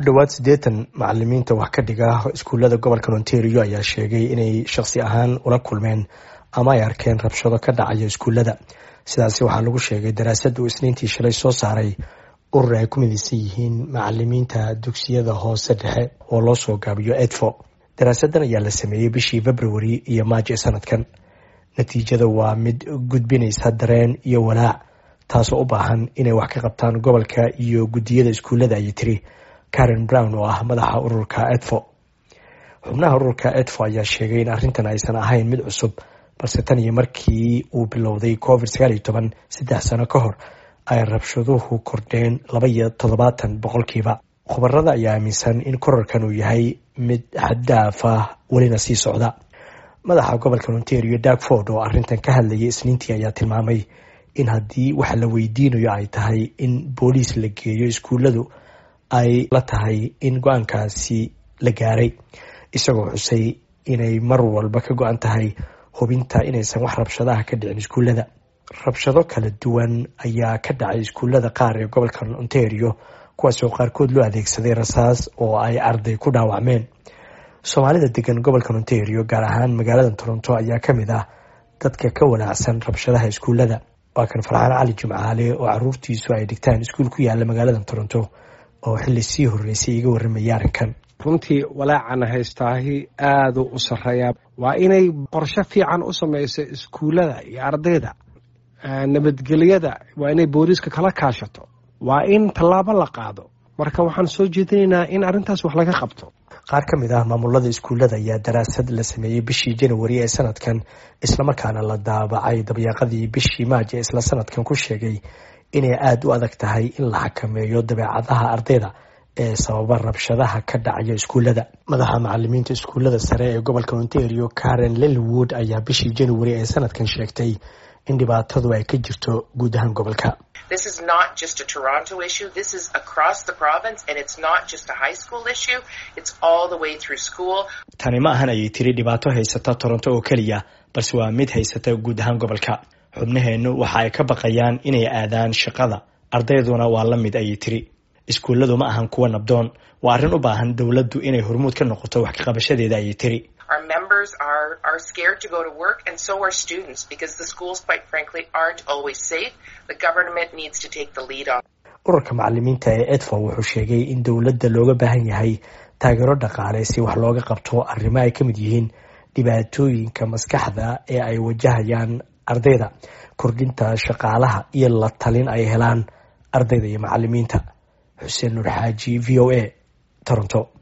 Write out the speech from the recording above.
dhawaad 80 macallimiinta wax ka dhiga iskuulada gobolka Ontario ayaa sheegay inay shakhsi ahaan ula kulmeen ama ay arkeen rabshado ka dhacaya iskuulada. Sidaas waxaa lagu sheegay daraasad uu Isniintii shalay soo saaray urur ay ku midaysan yihiin macallimiinta dugsiyada hoose dhexe oo loo soo gaabiyo EDFO. Daraasadan ayaa la sameeyay bishii February iyo March sanadkan. Natiijada waa mid gudbinaysa dareen iyo walaac taasoo u baahan inay wax ka qabtaan gobolka iyo gudiyada iskuulada ay tiri Karen Brown oo ah madaxa ururka EDFO. Xubnaha ururka EDFO ayaa sheegay in arrintan aysan ahayn mid cusub balse tan iyo markii uu bilowday COVID-19 3 sano ka hor ay rabshaduhu kordheen 27%. Khubarada ayaa aaminsan in kororkan uu yahay mid xad-dhaaf ah welina sii socda. Madaxa gobolka Ontario Doug Ford oo arrintan ka hadlayay Isniintii ayaa tilmaamay in haddii wax la weydiinayo ay tahay in booliis la geeyo iskuuladu ay la tahay in go'aankaasi la gaaray, isagoo xusay inay mar walba ka go'an tahay hubinta inaysan wax rabshadaha ka dhicin iskuulada. Rabshado kala duwan ayaa ka dhacay iskuulada qaar ee gobolka Ontario kuwaasoo qaarkood loo adeegsaday rasaas oo ay arday ku dhaawacmeen. Soomaalida degan gobolka Ontario gaar ahaan magaalada Toronto ayaa ka mid ah dadka ka walaacsan rabshadaha iskuulada. Waa kan Farxaan Cali Jimcaale oo caruurtiisu ay dhigtaan iskuul ku yaala magaalada Toronto oo xilli sii horeysay iga warramaya arrinkan. runtii walaacana haystaahi aad u sareeyaa. Waa inay qorshe fiican u sameeyso iskuulada iyo ardayda, nabadgelyada waa inay booliiska kala kaashato, waa in tallaabo la qaado. Marka waxaan soo jeedinaynaa in arrintaas wax laga qabto. Qaar ka mid ah maamulada iskuulada ayaa daraasad la sameeyay bishii January ee sanadkan isla markaana la daabacay dabayaaqadii bishii March ee isla sanadkan ku sheegay inay aad u adag tahay in la xakameeyo dabeecadaha ardayda ee sababa rabshadaha ka dhacaya iskuulada. Madaxa macallimiinta iskuulada sare ee gobolka Ontario Karen Littlewood ayaa bishii January ee sanadkan sheegtay in dhibaatadu ay ka jirto guud ahaan gobolka. This is not just a Toronto issue. This is across the province, and it's not just a high school issue. It's all the way through school. Tani ma ahan ayay tiri dhibaato haysata Toronto oo kaliya, balse waa mid haysata guud ahaan gobolka. Xubnaheenu waxa ay ka baqayaan inay aadaan shaqada. Ardayduna waa la mid ayay tiri. Iskuuladu ma ahan kuwa nabdoon. Waa arrin u baahan dawladdu inay hormuud ka noqoto wax ka qabashadeeda ayay tiri. Our members are scared to go to work, and so are students, because the schools, quite frankly, aren't always safe. The government needs to take the lead on. Ururka macallimiinta ee EDFO wuxuu sheegay in dawladda looga baahan yahay taageero dhaqaale si wax looga qabto arrimo ay ka mid yihiin dhibaatooyinka maskaxda ee ay wajahayaan ardayda, kordhinta shaqaalaha iyo la talin ay helaan ardayda iyo macallimiinta. Xuseen Nur Xaaji, VOA, Toronto.